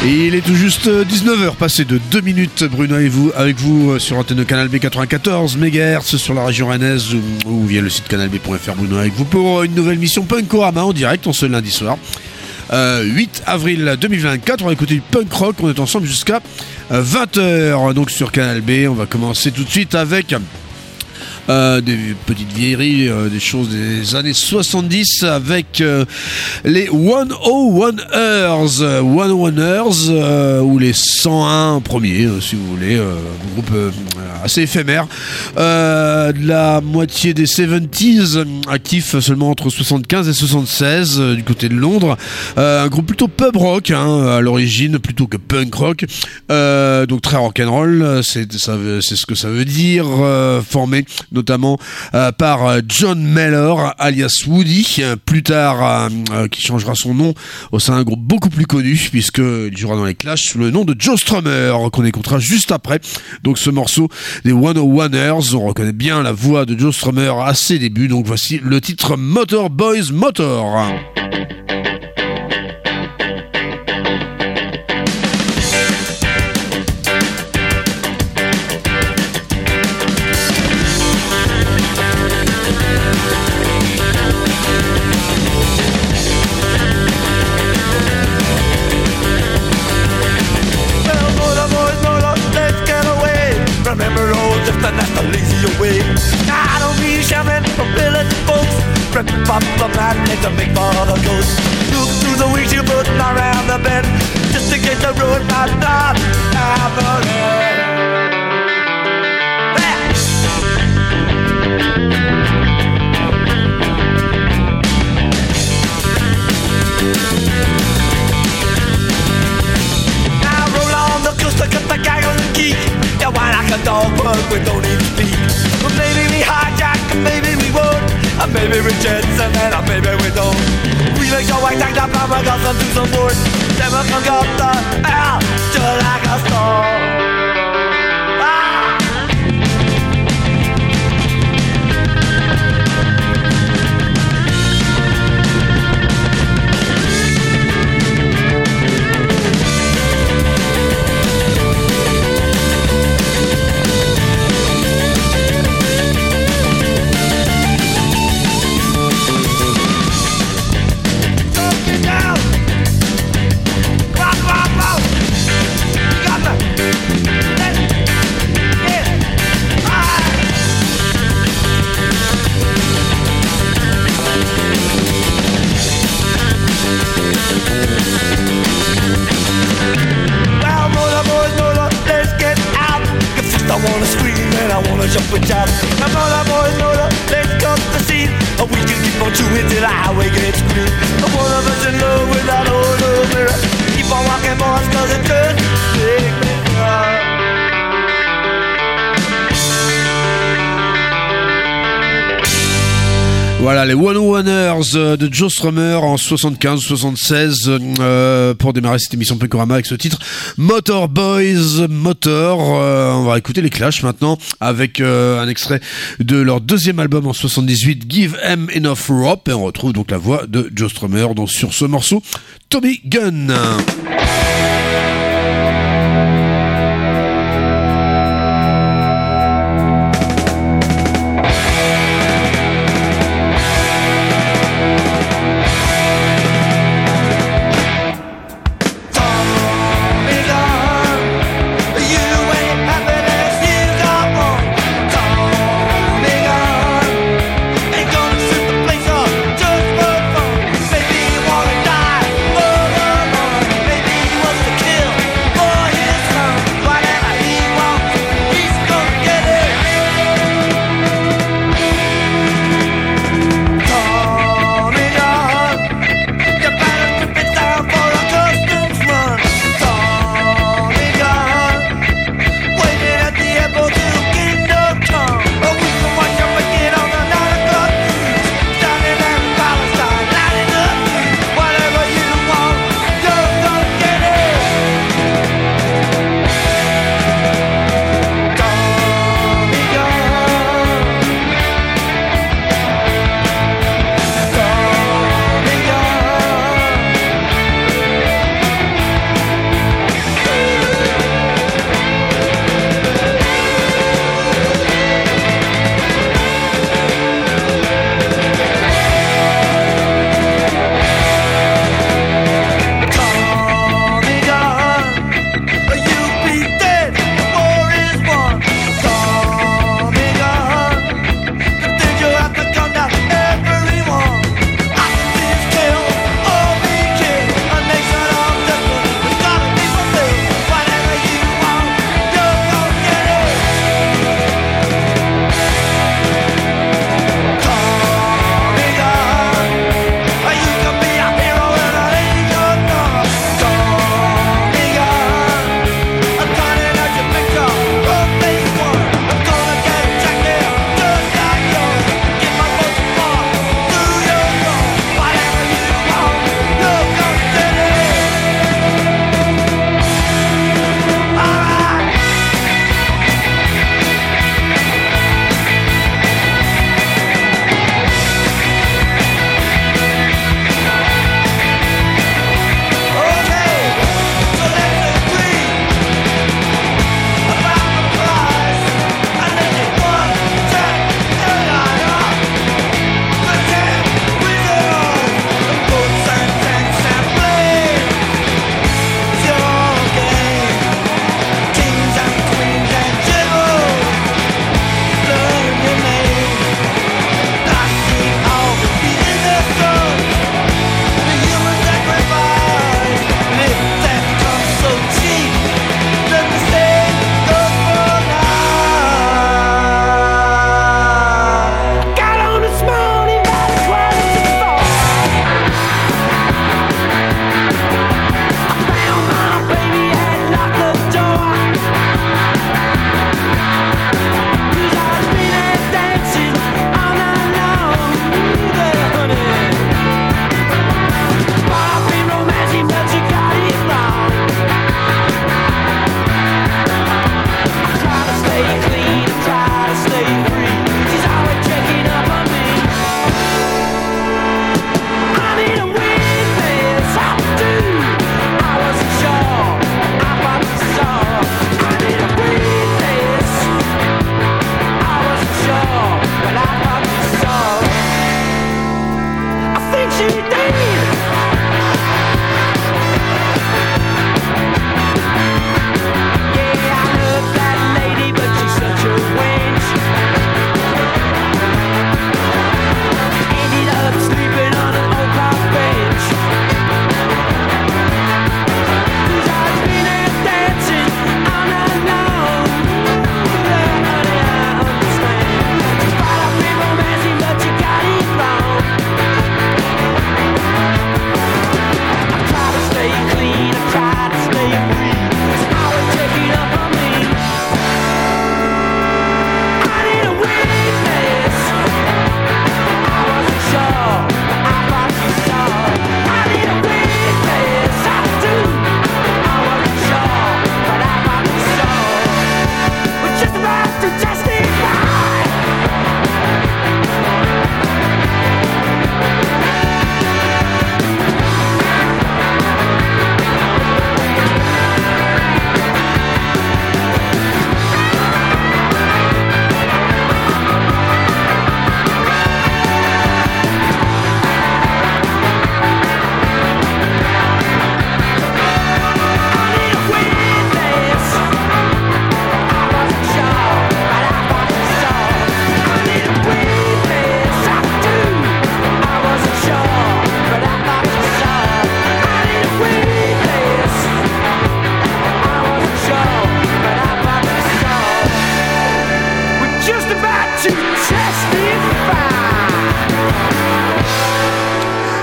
Et il est tout juste 19h, passé de 2 minutes, Bruno avec vous sur l'antenne de Canal B 94 MHz sur la région rennaise ou via le site canalb.fr. Bruno avec vous pour une nouvelle mission Punkorama en direct en ce lundi soir. 8 avril 2024, on va écouter du punk rock, on est ensemble jusqu'à 20h donc sur Canal B. On va commencer tout de suite avec des petites vieilleries, des choses des années 70 avec les 101ers ou les 101 premiers si vous voulez, un groupe assez éphémère de la moitié des 70s, actif seulement entre 75 et 76 du côté de Londres, un groupe plutôt pub rock à l'origine plutôt que punk rock, donc très rock'n'roll, c'est ce que ça veut dire, formé notamment par John Mellor alias Woody, plus tard qui changera son nom au sein d'un groupe beaucoup plus connu puisqu'il jouera dans les Clash sous le nom de Joe Strummer qu'on écoutera juste après. Donc ce morceau des 101ers, on reconnaît bien la voix de Joe Strummer à ses débuts, donc voici le titre Motor Boys Motor. Pop the magnet to make for the ghost. Look through the windshield, putting around the bend, just to get the road not down. Now roll on the coast, I cut the guy on the key. Yeah, why like a dog, but we don't even speak. Well, maybe we hijack, and maybe we won't. And maybe we jets and then maybe we don't. We make sure we take the plan, we got some do some more. Then we can go the hell just like a storm. I wanna scream and I wanna jump and shout. Come on, boys, let's cut the scene. We can keep on chewing till the highway gets clean. One of us in love with that old mirror. Keep on walking, boys, cause it could make me cry. Voilà les 101ers de Joe Strummer en 75-76 pour démarrer cette émission Punkorama avec ce titre Motor Boys Motor. On va écouter les Clash maintenant avec un extrait de leur deuxième album en 78, Give 'Em Enough Rope, et on retrouve donc la voix de Joe Strummer donc sur ce morceau Tommy Gunn. Maybe he was the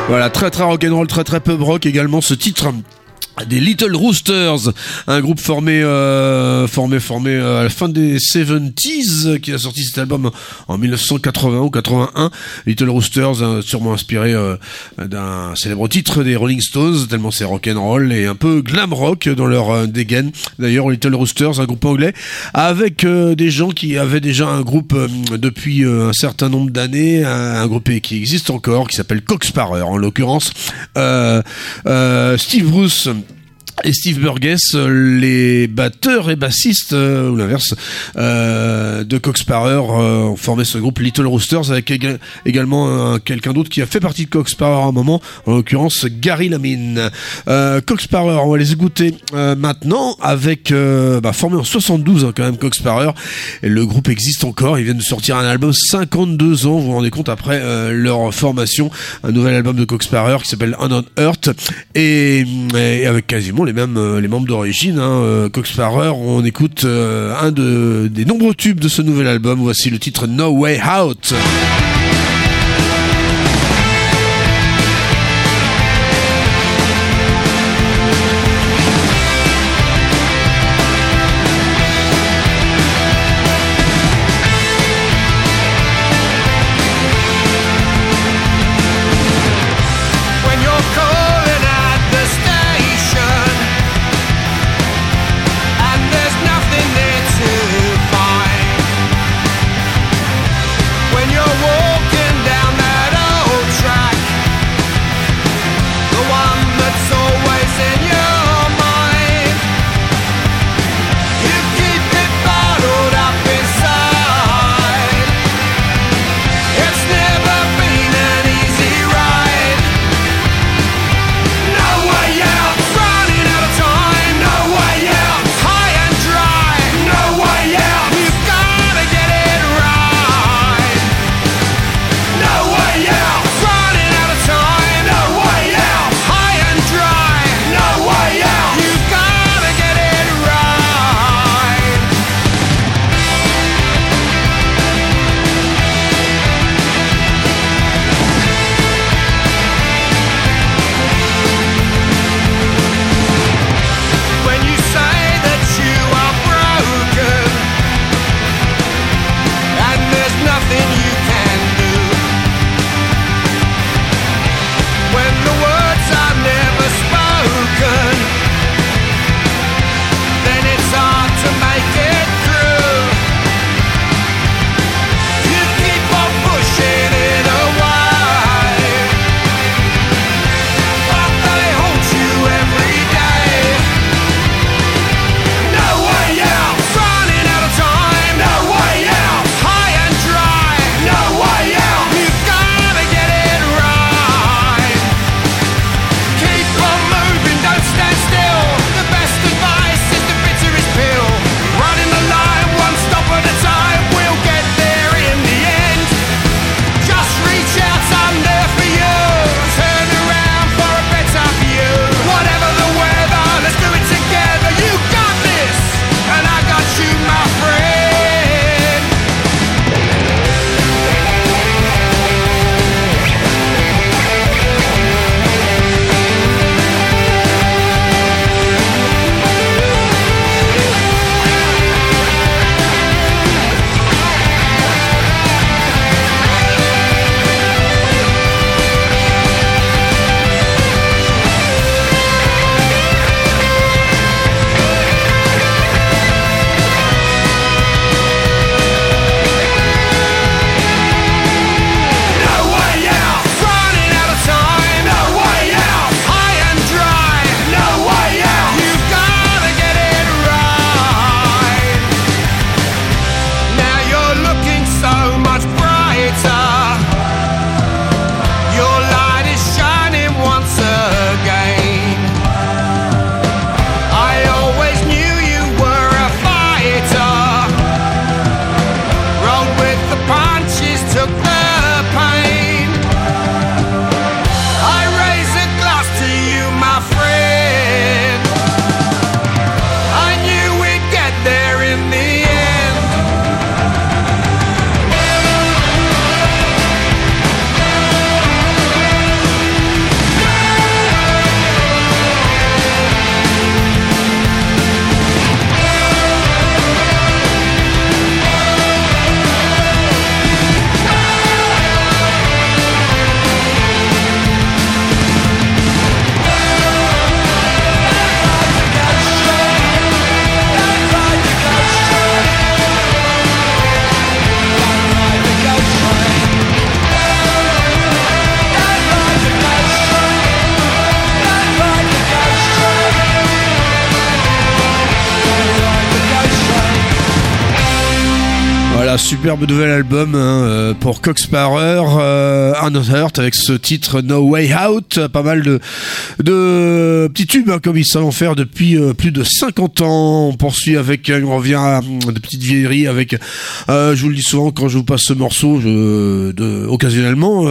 Voilà, très très rock'n'roll, très très pub rock également ce titre. Des Little Roosters, un groupe formé à la fin des 70s, qui a sorti cet album en 1980 ou 81. Little Roosters, sûrement inspiré d'un célèbre titre des Rolling Stones, tellement c'est rock'n'roll et un peu glam rock dans leur dégaine. D'ailleurs, Little Roosters, un groupe anglais, avec des gens qui avaient déjà un groupe depuis un certain nombre d'années, un groupe qui existe encore, qui s'appelle Cock Sparrer, en l'occurrence. Steve Bruce et Steve Burgess, les batteurs et bassistes, ou l'inverse, de Cock Sparrer, ont formé ce groupe Little Roosters avec également quelqu'un d'autre qui a fait partie de Cock Sparrer à un moment, en l'occurrence Gary Lamine. Cock Sparrer, on va les écouter maintenant avec, formé en 72 quand même, Cock Sparrer, et le groupe existe encore, ils viennent de sortir un album 52 ans, vous vous rendez compte, après leur formation, un nouvel album de Cock Sparrer qui s'appelle Unknown Earth, et avec quasiment les membres d'origine, Cock Sparrer. On écoute un des nombreux tubes de ce nouvel album. Voici le titre No Way Out. When you're Voilà, superbe nouvel album pour Cox Power, Unearthed, avec ce titre No Way Out. Pas mal de petits tubes, comme ils savent en faire depuis plus de 50 ans. On poursuit avec, on revient à de petites vieilleries avec, je vous le dis souvent quand je vous passe ce morceau, occasionnellement,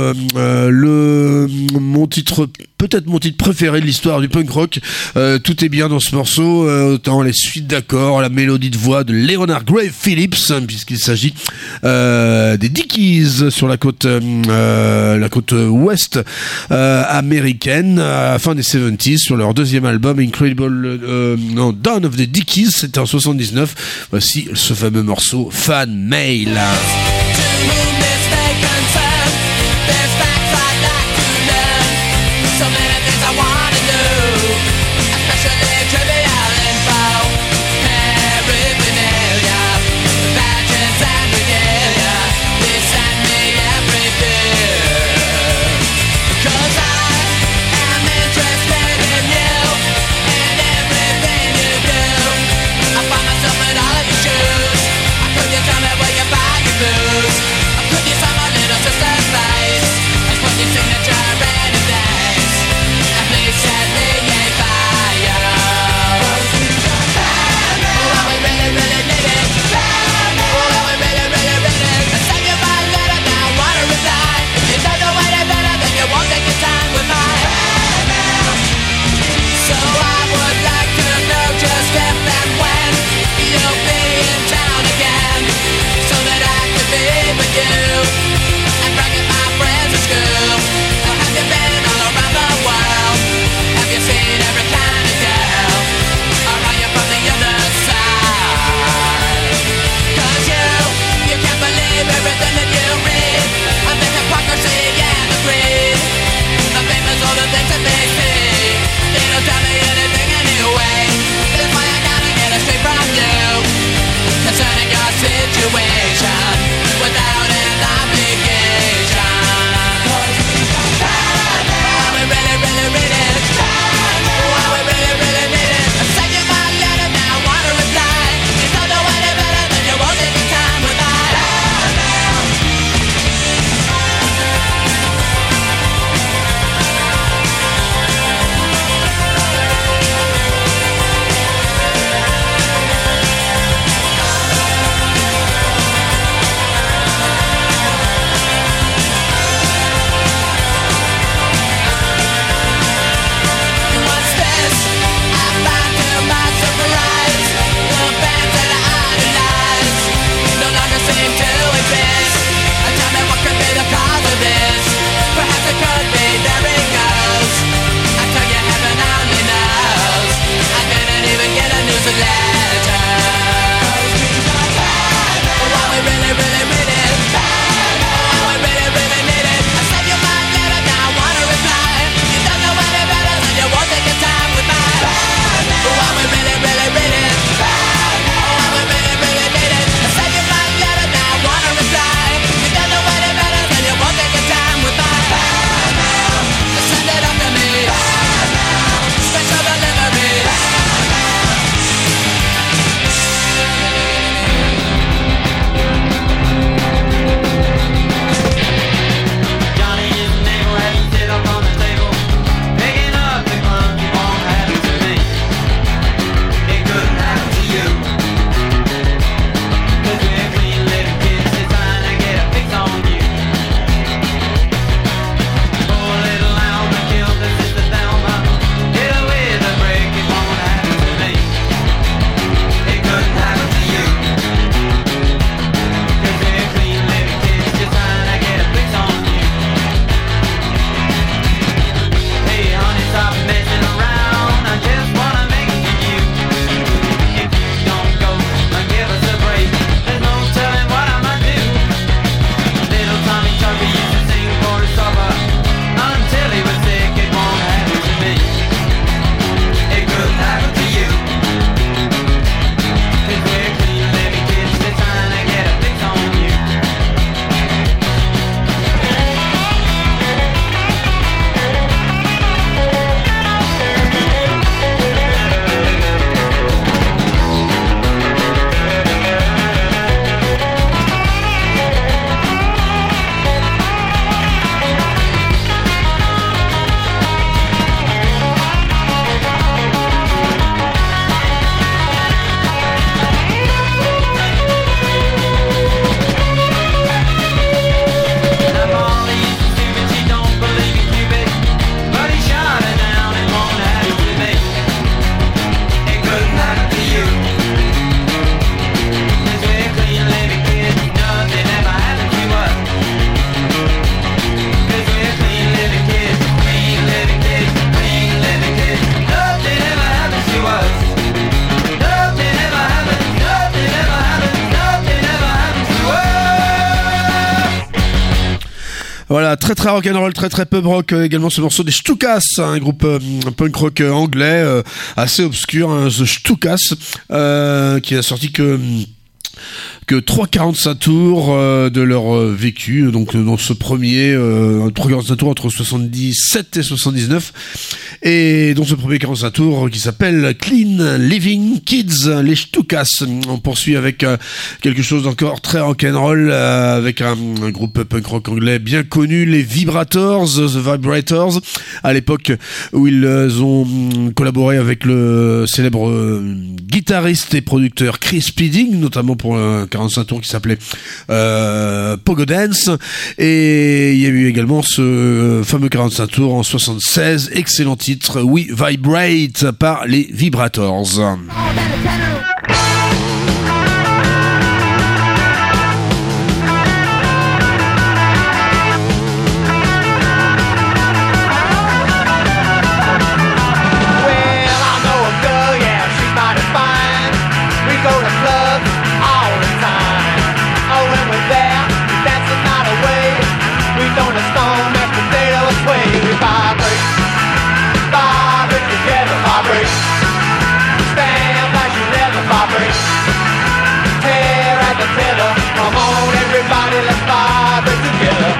mon titre préféré de l'histoire du punk rock. Tout est bien dans ce morceau, autant les suites d'accords, la mélodie de voix de Leonard Grave Phillips, puisqu'il s'agit des Dickies sur la côte ouest américaine, à la fin des 70s, sur leur deuxième album Incredible Dawn of the Dickies, c'était en 79. Voici ce fameux morceau Fan Mail. Tell me where you buy your food. Voilà, très très rock'n'roll, très très pub rock également ce morceau des Stukas, un groupe punk rock anglais assez obscur, hein, The Stukas, qui a sorti que 3,45 tours de leur vécu, donc dans ce premier 3,45 tours entre 77 et 79, et dans ce premier 45 tours qui s'appelle Clean Living Kids, les Stukas. On poursuit avec quelque chose d'encore très rock'n'roll, avec un groupe punk rock anglais bien connu, les Vibrators, The Vibrators, à l'époque où ils ont collaboré avec le célèbre guitariste et producteur Chris Spedding, notamment pour un 45 tours qui s'appelait Pogo Dance, et il y a eu également ce fameux 45 tours en 76, excellent titre, We Vibrate par les Vibrators. Come on, everybody, let's vibrate together.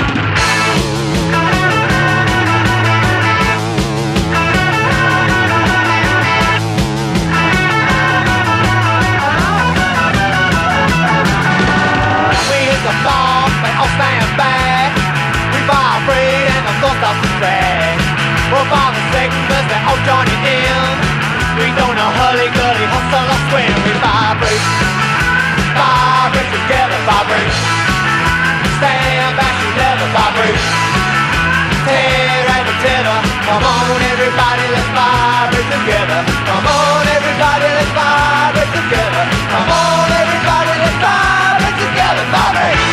We hit the floor, they all stand back. We vibrate and the floor starts to drag. We're by the segments, they all joining in. We don't know hurry-gurry, hustle or swing. We vibrate. Vibrate together, vibrate. Stand back, you never vibrate. Tear at the tether. Come on, everybody, let's vibrate together. Come on, everybody, let's vibrate together. Come on, everybody, let's vibrate together, vibrate.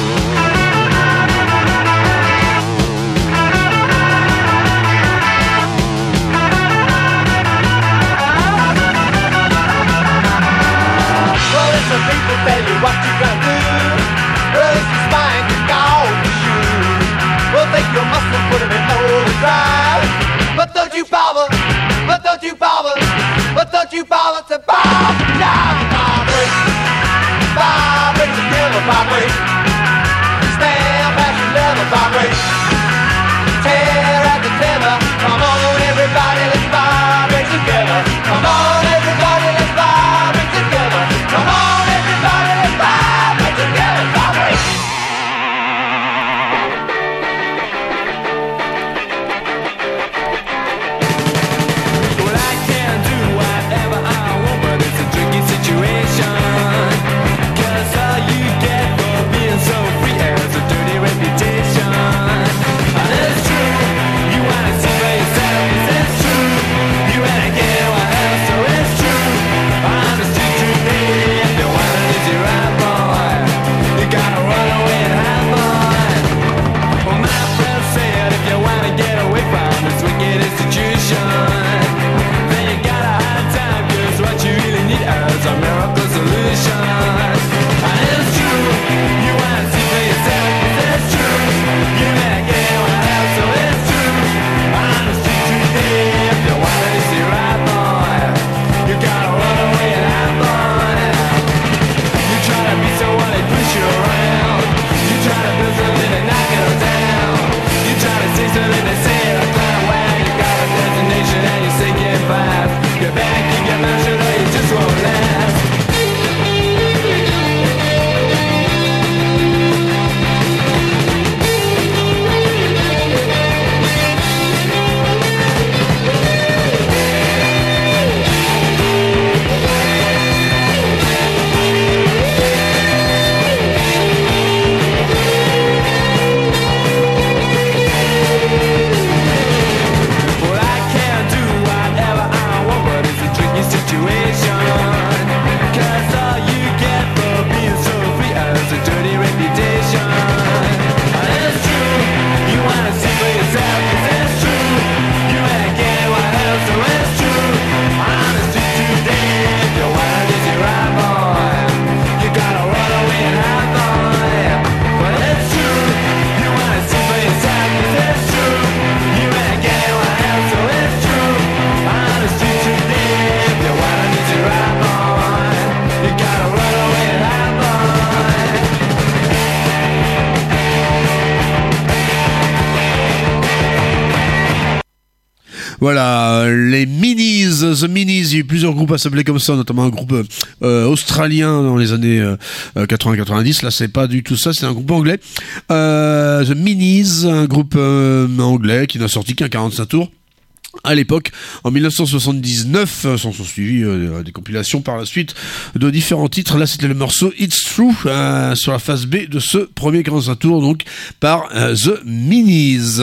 The people tell you what you gonna do. Well, if you spine, kick out the shoe. Well, take your muscle, put them in overdrive. But don't you bother, but don't you bother, but don't you bother to bother. Vibrate, vibrate together, vibrate. Stand back, you never vibrate. Tear at the tether. Come on, everybody, let's vibrate together. Come on, everybody, let's vibrate together. Come on. Situation Voilà, les Minis, The Minis, il y a eu plusieurs groupes à s'appeler comme ça, notamment un groupe australien dans les années 80-90. Là, c'est pas du tout ça, c'est un groupe anglais. The Minis, un groupe anglais qui n'a sorti qu'un 45 tours. À l'époque, en 1979, sont suivis des compilations par la suite de différents titres. Là, c'était le morceau It's True sur la phase B de ce premier 45 tours, donc par The Minis.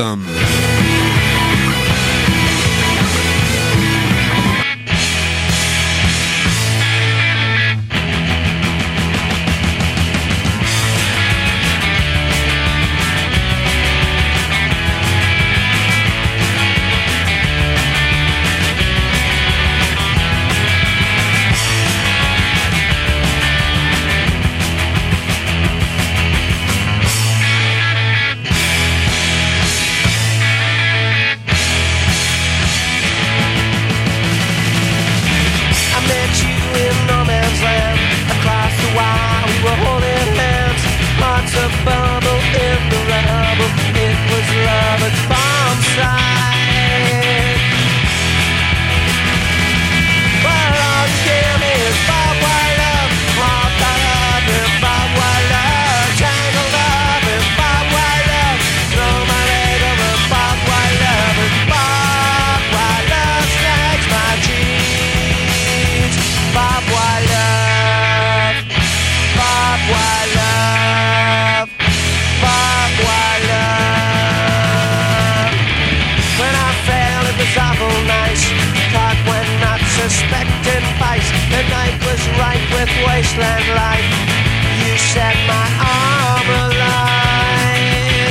Wasteland life, you set my arm alight.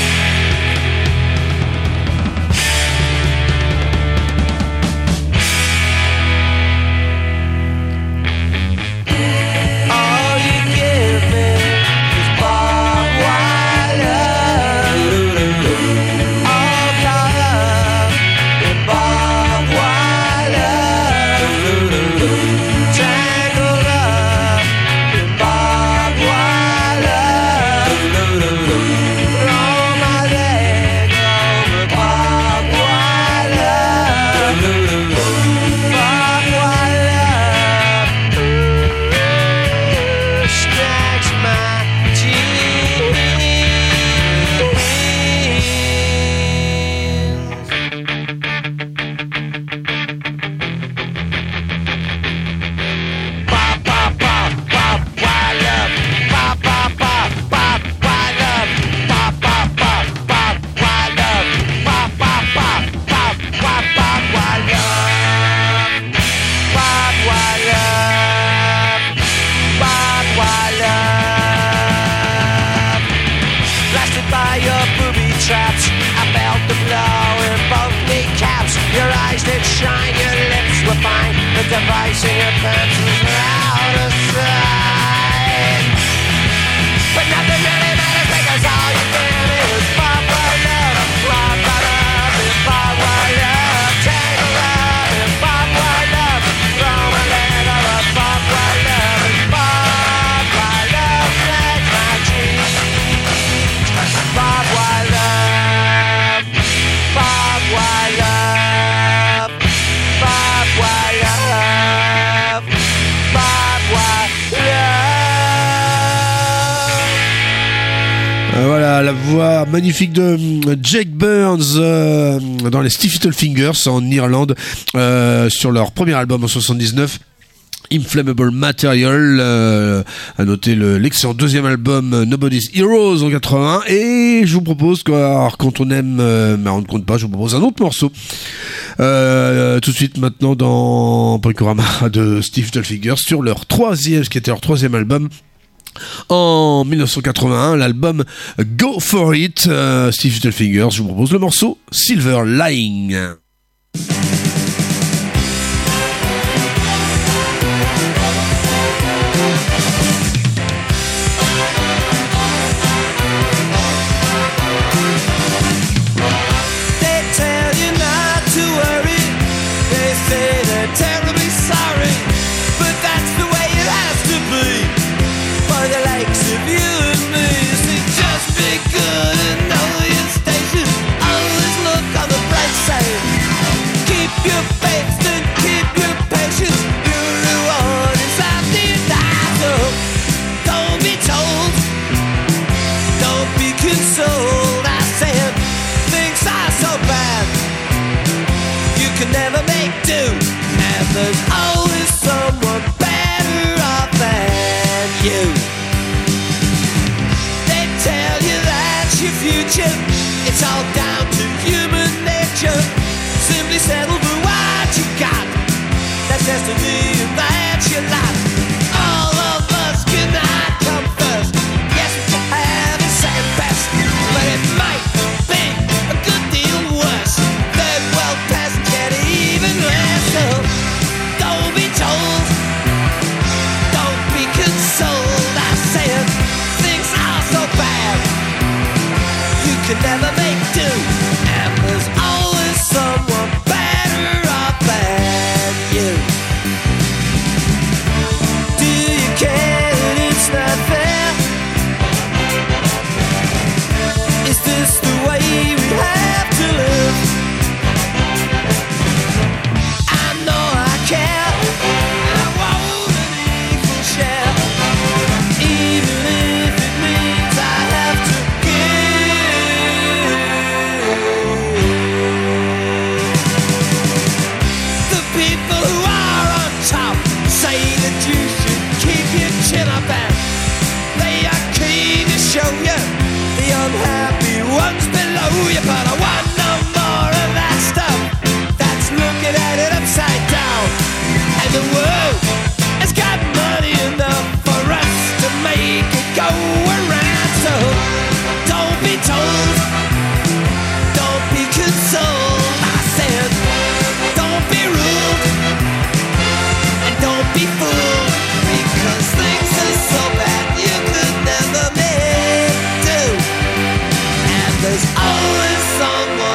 All you give me is barbed wire, all caught up in barbed wire, tangled up in barbed wire. Throw my leg over barbed wire, barbed wire. Snatch my Bop, bop, bop, bop, wild up. Bop, bop, bop, bop, wild up. Bop, bop, bop, bop, wild up. Bop, bop, bop, bop, bop, bop, wild up. Bop, wild up. Bop, wild up. Blasted by your booby traps, I felt the blow in both kneecaps. Your eyes did shine, your lips were fine. The device in your pants was out of sight. But nothing really matters because all you give me is barbed wire, barbed wire, barbed wire, tangled up in barbed wire. Throw my leg over barbed wire, barbed wire, snatch my jeans. Barbed wire, barbed wire, barbed wire, barbed wire. Voilà la voix magnifique de Jake Burns dans les Stiff Little Fingers en Irlande sur leur premier album en 79. Inflammable Material, à noter l'excellent deuxième album Nobody's Heroes en 80. Et je vous propose que, alors, quand on aime, mais on ne compte pas, je vous propose un autre morceau tout de suite maintenant dans Bricorama de Stiff Little Fingers sur leur troisième, ce qui était leur troisième album en 1981, l'album Go For It. Stiff Little Fingers, je vous propose le morceau Silver Lying. They tell you not to worry. They say they're terribly sorry, but that's the way it has to be. For the likes of you and me, see, just be good and know your station. Always look on the bright side. there's always someone better off than you. They tell you that's your future. It's all down to human nature. Simply settle for what you got. That's destiny and that's your lot. All of us cannot come first. Yes, we can have a second best, but it might be a good deal worse. Third world past get even less. So don't be told, don't be consoled. I say it, things are so bad you can never make do, and there's always someone better off than you. Do you care that it's not fair? Is this the way we have to live? I know I care, and I want an equal share, even if it means I have to give. The people who are on top say that you should keep your chin up, and they are keen to show you the unhappy ones below you. But I want no more of that stuff that's looking at it upside down. And the world has got money enough for us to make it go around. So don't be told, don't be consoled. I said, don't be rude, and don't be fooled, because things are so bad you could never make do, and there's always someone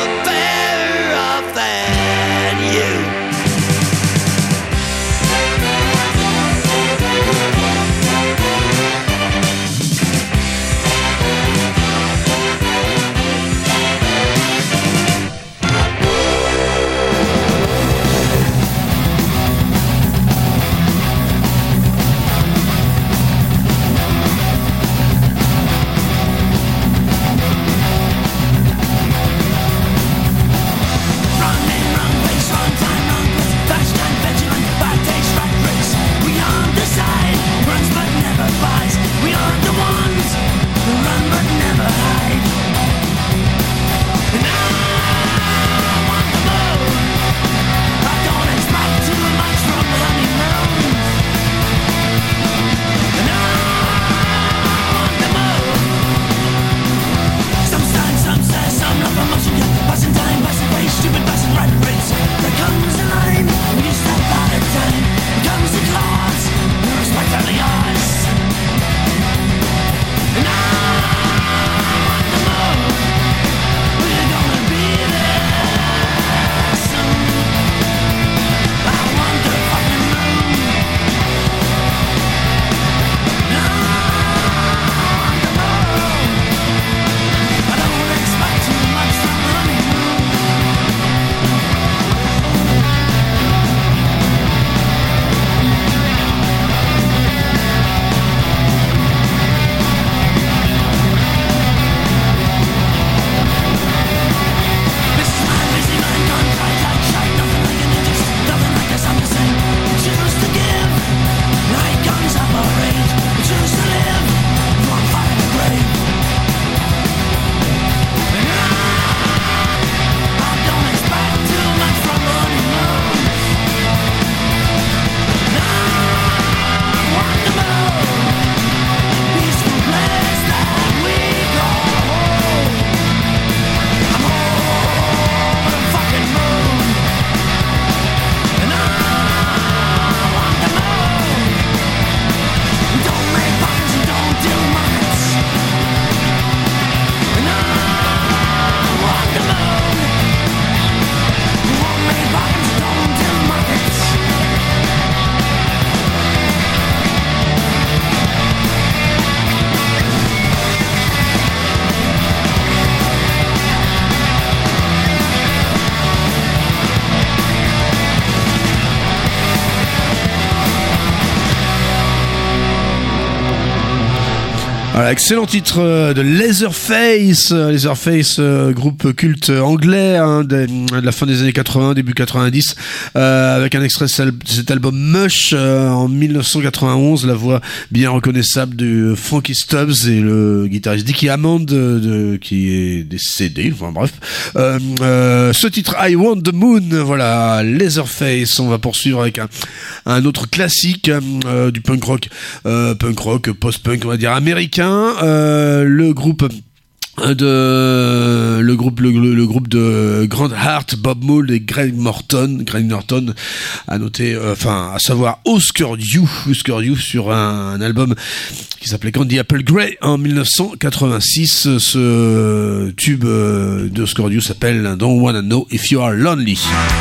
Voilà, excellent titre de Leatherface. Leatherface, groupe culte anglais de la fin des années 80, début 90, avec un extrait de cet album Mush en 1991, la voix bien reconnaissable de Frankie Stubbs et le guitariste Dickie Hammond qui est décédé, enfin bref. Ce titre I Want the Moon, voilà, Leatherface. On va poursuivre avec un autre classique du punk rock, post-punk, on va dire américain. Le groupe de Grand Heart, Bob Mould et Greg Norton à noter, à savoir Husker Du sur un album qui s'appelait Candy Apple Grey en 1986. Ce tube de Husker Du s'appelle Don't Wanna Know If You Are Lonely.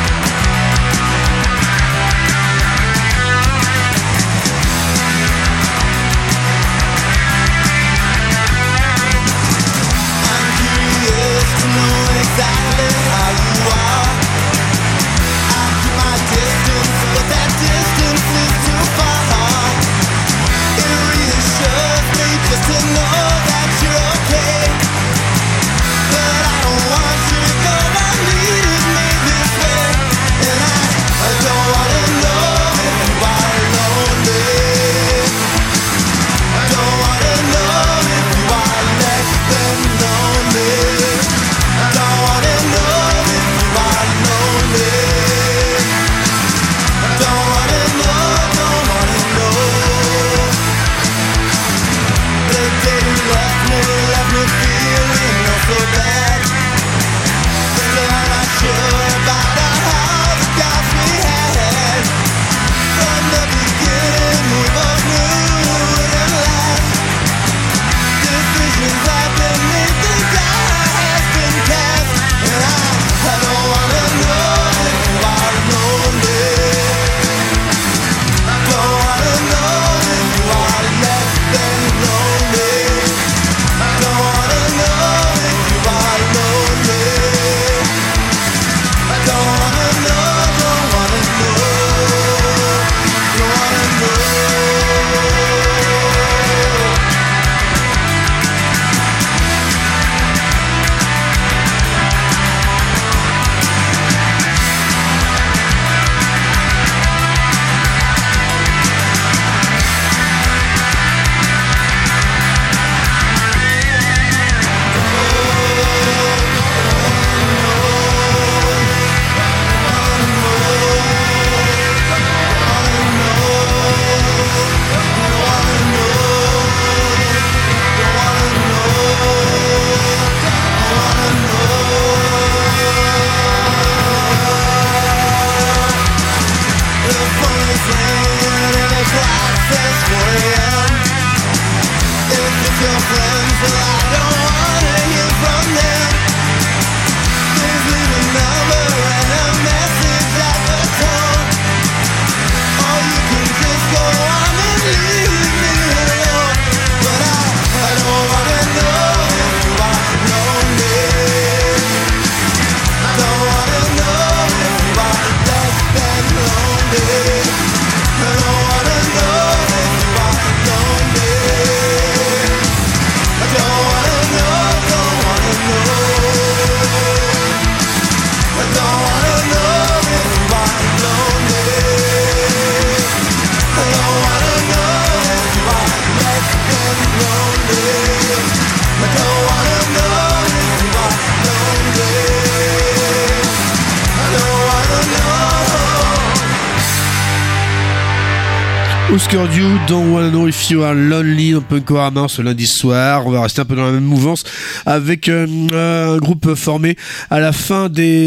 Husker Du, Don't Wanna Know If You Are Lonely, un peu encore à main ce lundi soir. On va rester un peu dans la même mouvance avec un groupe formé à la fin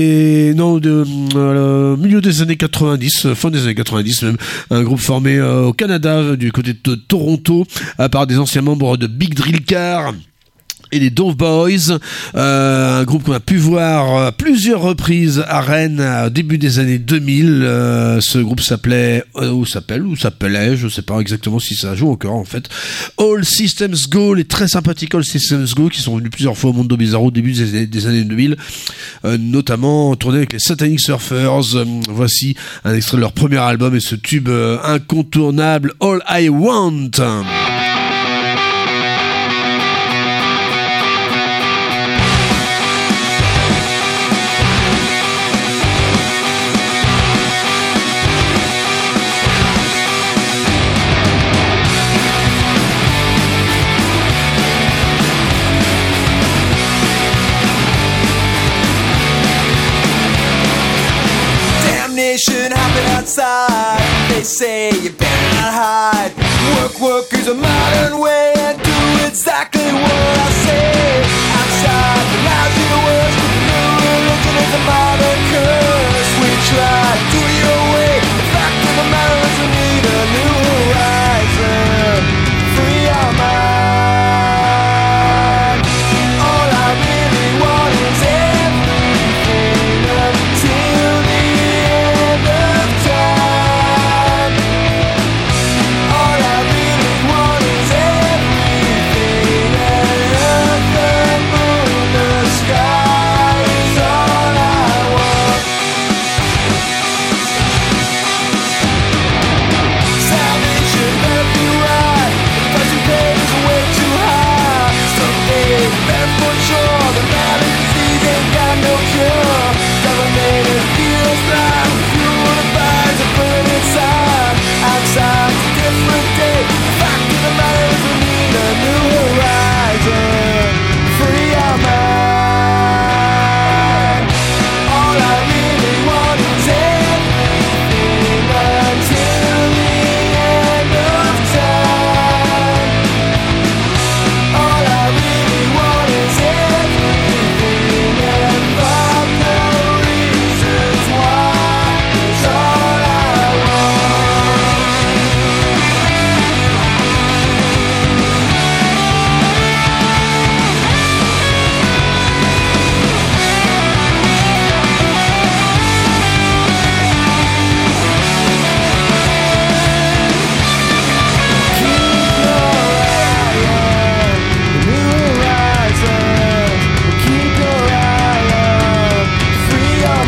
milieu des années 90, fin des années 90 même, un groupe formé au Canada, du côté de Toronto, par des anciens membres de Big Drill Car et les Dove Boys, un groupe qu'on a pu voir à plusieurs reprises à Rennes au début des années 2000. Ce groupe s'appelait, s'appelait, je sais pas exactement si ça joue encore en fait, All Systems Go, les très sympathiques All Systems Go qui sont venus plusieurs fois au Mondo Bizarro au début des années 2000, notamment tourné avec les Satanic Surfers. Voici un extrait de leur premier album et ce tube incontournable All I Want. say you better not hide. Work is a modern way and do exactly what I say. Outside the lousy words, new religion is a modern curse. We try, do your way. The fact of the matter is we need a new horizon. Free our mind. All I really want is everything until the end of time. All I really want is everything, and earth and moon, the sky is all I want. Salvation better be right. The price you pay is way too high. Someday, better for sure. The maladies ain't got no cure. Government is feels like fuel the fires are burning inside. Outside, it's a different day. The fact of the matter is we need a new horizon. Free our mind. All I really want is everything until the end of time. All I really want is everything, and find the reasons why is all I want. Keep your eye on the new horizon. Keep your eye on, free your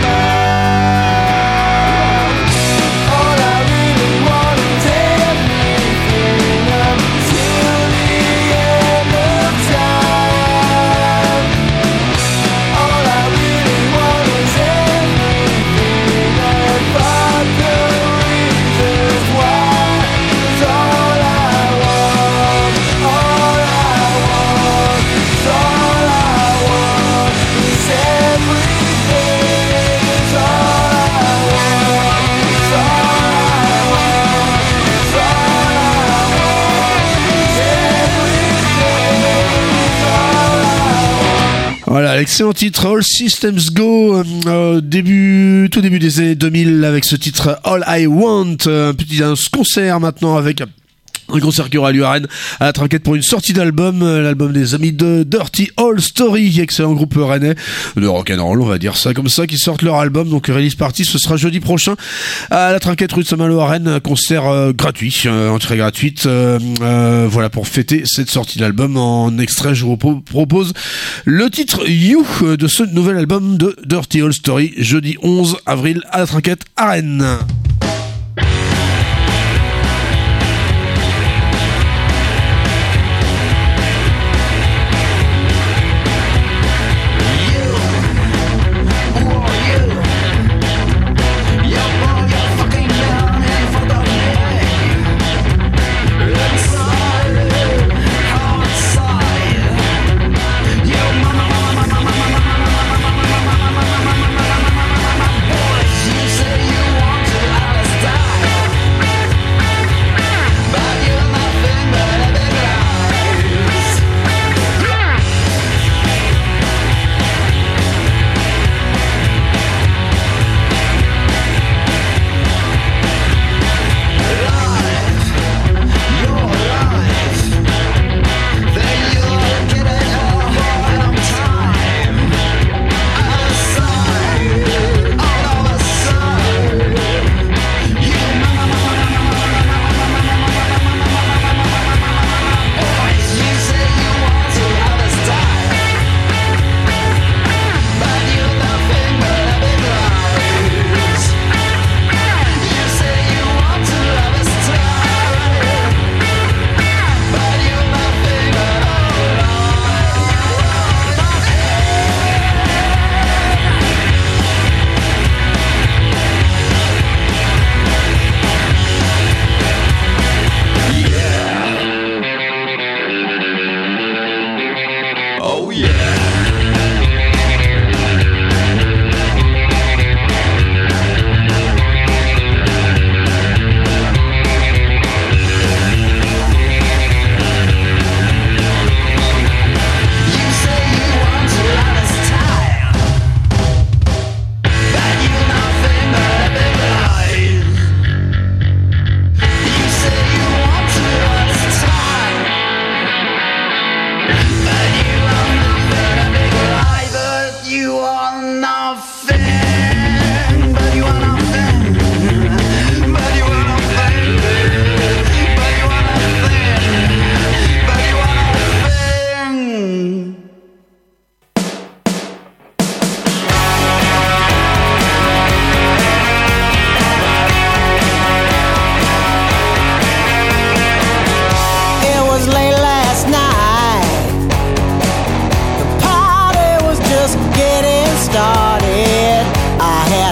mind. All I really want is everything until the end of time. All I really want is everything, and find the reasons why is all I want. All I want is all I want is everything. Is all I want. Is all I want. Is all I want is everything. Is all I want. Voilà, l'excellent titre All Systems Go, tout début des années 2000 avec ce titre All I Want, un petit concert maintenant avec un concert qui aura lieu à Rennes à la Trinquette pour une sortie d'album, l'album des amis de Dirty Old Story, excellent groupe rennais de rock'n'roll, on va dire ça comme ça, qui sortent leur album, donc release party, ce sera jeudi prochain à la Trinquette rue de Saint-Malo à Rennes, un concert gratuit, entrée gratuite, voilà pour fêter cette sortie d'album. En extrait, je vous propose le titre You de ce nouvel album de Dirty Old Story, jeudi 11 avril à la Trinquette à Rennes. Boys, you say you want to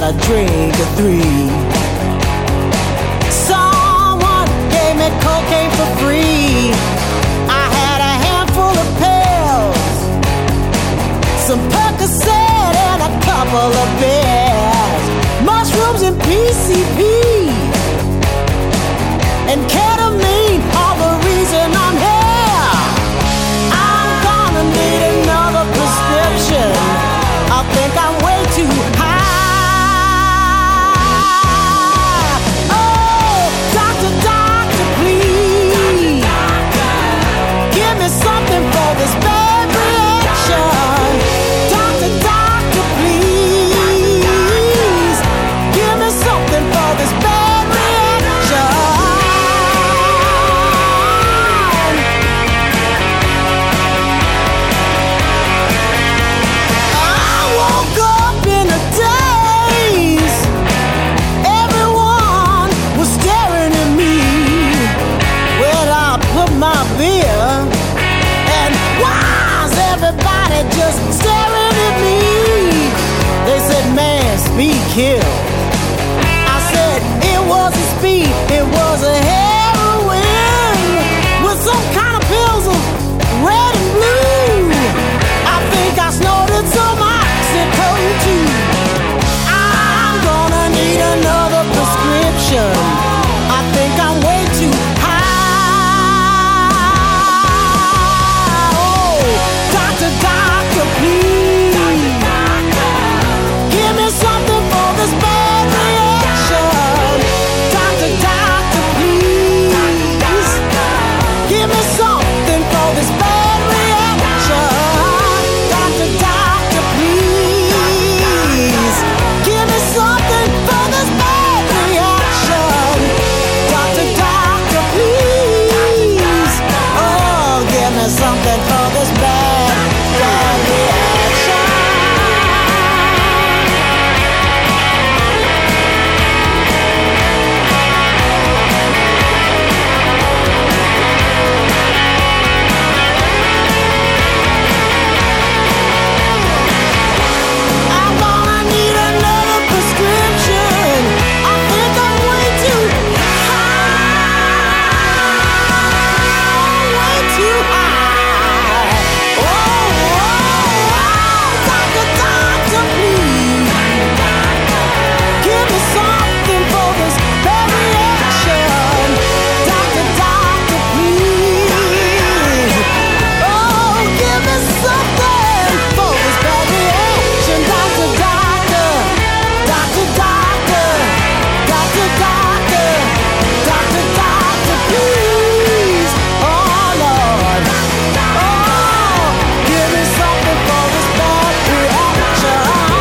a drink or three. Someone gave me cocaine for free. I had a handful of pills, some Percocet and a couple of beers, mushrooms and PCP and ketamine, all the reason I'm here. I'm gonna need another prescription. I think I'm way too high. Oh, doctor, doctor, please give me something for this bad reaction. Doctor, doctor, please give me something for this bad reaction. I woke up in a daze. Everyone was staring at me when I put my beer. And why's everybody just staring at me? They said, man, speed kill. I said, it wasn't speed, it was a heroin with some kind of pills of red and blue. I think I snorted some oxycodone too. I'm gonna need another prescription. I think I'm way too high. Oh, doctor, doctor, please give me something for this bad reaction. Doctor, doctor, please give me something for this bad reaction. Doctor, doctor, please give me something for this bad reaction. Doctor, doctor, please, oh, give me something for this bad reaction. I'm gonna need another prescription. I think I'm way too high, way too high. Oh, doctor, doctor, please give me something for this bad reaction. Doctor, doctor, please, oh, give me something for this bad reaction. Doctor, doctor, doctor, doctor, doctor, doctor, doctor, doctor, please, oh Lord, oh, give me something for this bad reaction.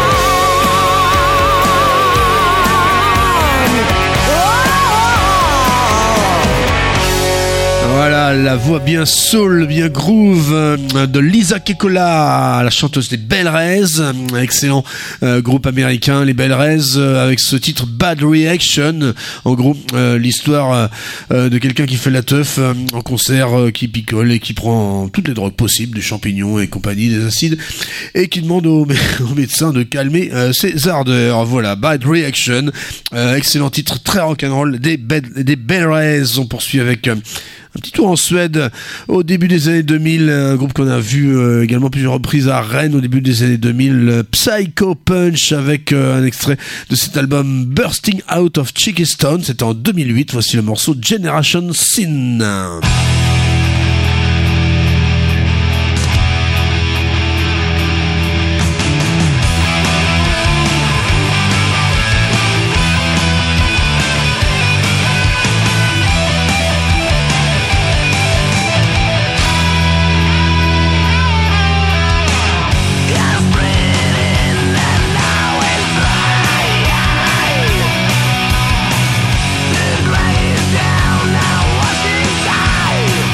Oh. Voilà, la voix bien soul, bien groove de Lisa Kekkola, la chanteuse des Bell Rays, excellent groupe américain, les Bell Rays, avec ce titre Bad Reaction. En gros, l'histoire de quelqu'un qui fait la teuf en concert, qui picole et qui prend toutes les drogues possibles, des champignons et compagnie, des acides, et qui demande au médecin de calmer ses ardeurs. Voilà, Bad Reaction, excellent titre, très rock'n'roll des Bell Rays. On poursuit avec un petit tour en Suède au début des années 2000, un groupe qu'on a vu également plusieurs reprises à Rennes au début des années 2000, Psycho Punch, avec un extrait de cet album Bursting Out of Chickistone, c'était en 2008, voici le morceau Generation Sin. Down now, what's inside?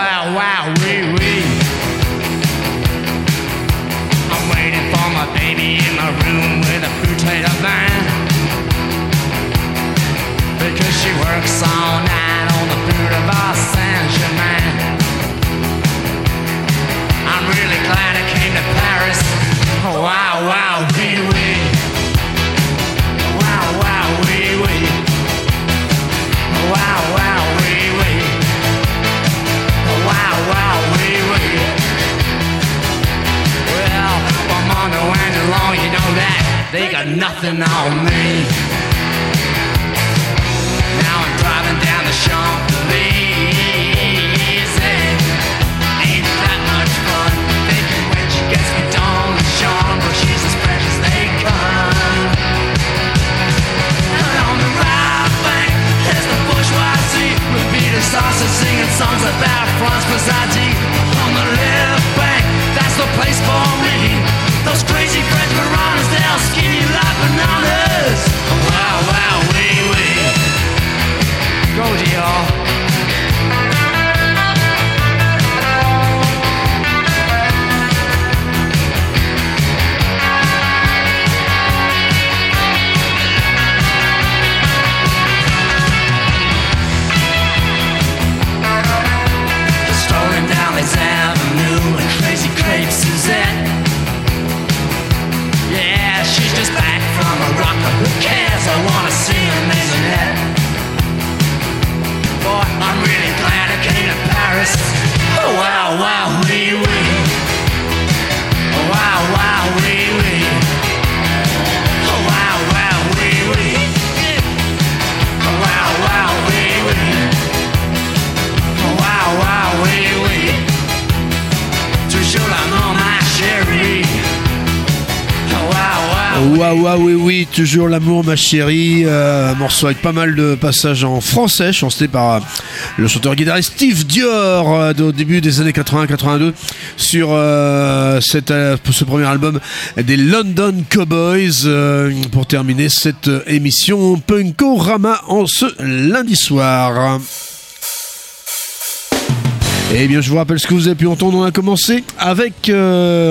wow, wow, wee, wee. I'm waiting for my baby in my room with a potato van, because she works all night on the Boulevard Saint-Germain. I'm really glad I came to Paris. Oh, wow, wow, wee, wee. Wow, wow, wee, wee. Wow, wow, wee, wee. Wow, wow, wee, wee. Well, I'm on the wind along, you know that they got nothing on me. Now I'm driving down the Champs-Élysées. Ain't that much fun? Thinking when she gets me down the Sean, but she's as fresh as they come. And on the right bank, there's the bourgeoisie with beat and salsa singing songs about France Pizardi. On the left bank, that's the place for me. Those crazy French piranhas, they'll skin you like bananas. Wow, wow, wee, wee. Go, Dior. Strolling down this avenue in crazy crepe Suzette. Yeah, she's just back from Morocco. Who cares? I wanna see her maisonette. Boy, I'm really glad I came to Paris. Oh, wow, wow, wee, wee. Oh, wow, wow, wee, wee. Oh, wow, wow, wee, wee. Oh, wow, wow, wee, wee. Oh, wow, wow, wee, wee. Toujours l'amour, ma chérie. Waouh, waouh, oui, oui, toujours l'amour, ma chérie. Un morceau avec pas mal de passages en français, chanté par le chanteur-guitariste Steve Dior au début des années 80-82 sur ce premier album des London Cowboys. Pour terminer cette émission Punkorama en ce lundi soir. Eh bien, je vous rappelle ce que vous avez pu entendre. On a commencé avec les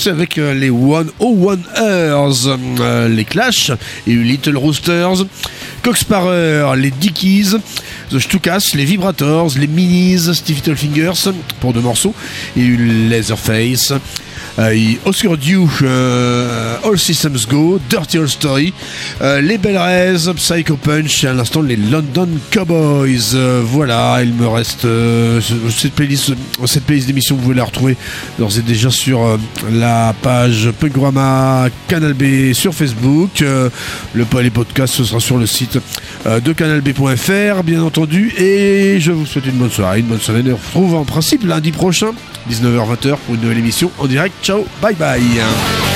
101ers, les Clash, et Little Roosters, Coxsparrer, les Dickies, The Stukas, les Vibrators, les Minis, Steve Littlefingers pour 2 morceaux, et Leatherface. Oscar Dew, All Systems Go, Dirty Old Story, les Bell Rays, Psycho Punch et à l'instant les London Cowboys. Voilà, il me reste cette playlist d'émission, vous pouvez la retrouver d'ores et déjà sur la page Punkorama Canal B sur Facebook. Les podcasts, ce sera sur le site de canalb.fr bien entendu, et je vous souhaite une bonne soirée, une bonne semaine, et on se retrouve en principe lundi prochain 19h-20h pour une nouvelle émission en direct. Ciao, bye bye.